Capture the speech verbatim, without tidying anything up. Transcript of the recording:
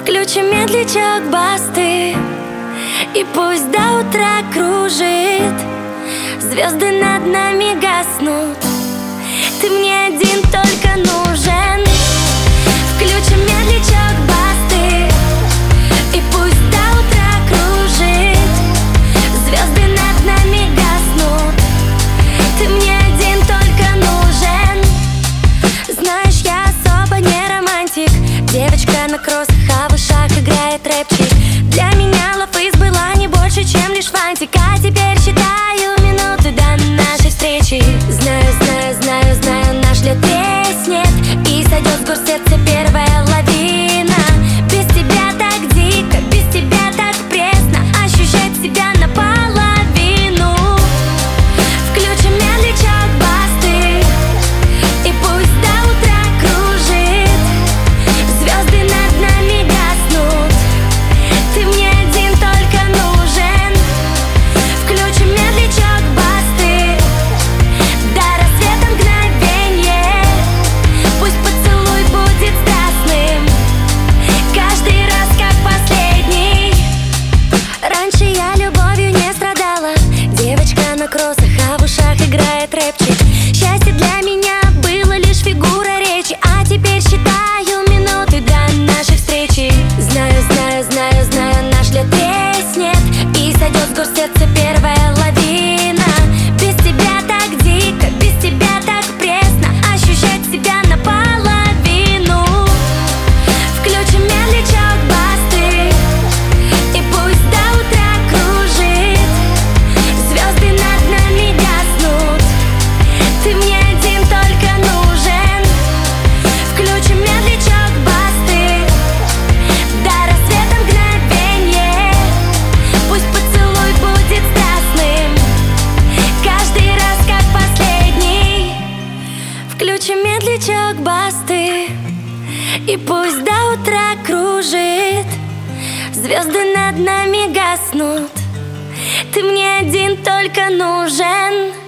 Включим медлячок басты, и пусть до утра кружит. Звезды над нами гаснут, ты мне один только нужен. Включим медлячок басты, и пусть до утра кружит. Звезды над нами гаснут, ты мне один только нужен. Знаешь, я особо не романтик, девочка на кроссах, а в ушах играет рэпчик. Для меня Love Is была не больше, чем лишь фантик. А теперь считаю минуты до нашей встречи. Знаю, знаю, знаю, знаю, наш лед треснет, и сойдет с гор сердца первая лавина. Без тебя так дико, без тебя так пресно ощущать себя наполовину. Включим медлячок басты, и пусть до утра кружит. Звезды над нами гаснут, ты мне один только нужен. Включим медлячок басты, до рассвета мгновенье. Пусть поцелуй будет страстным, каждый раз как последний. Раньше я любовью не страдала, девочка на кроссах, а в ушах играет рэпчик. Счастье для меня было лишь фигура речи, а теперь считаю минуты до нашей встречи. Знаю, знаю, знаю, знаю, наш лед треснет, и сойдет с гор сердца первая лавина. Без тебя так дико, без тебя так пресно ощущать себя наполовину. Включим медлячок басты, и пусть до утра кружит. Звезды над нами гаснут, ты мне один только нужен. Включим медлячок басты, до рассвета мгновенье. Пусть поцелуй будет страстным, каждый раз как последний. Включим медлячок басты, и пусть до утра кружит. Звезды над нами гаснут, ты мне один только нужен.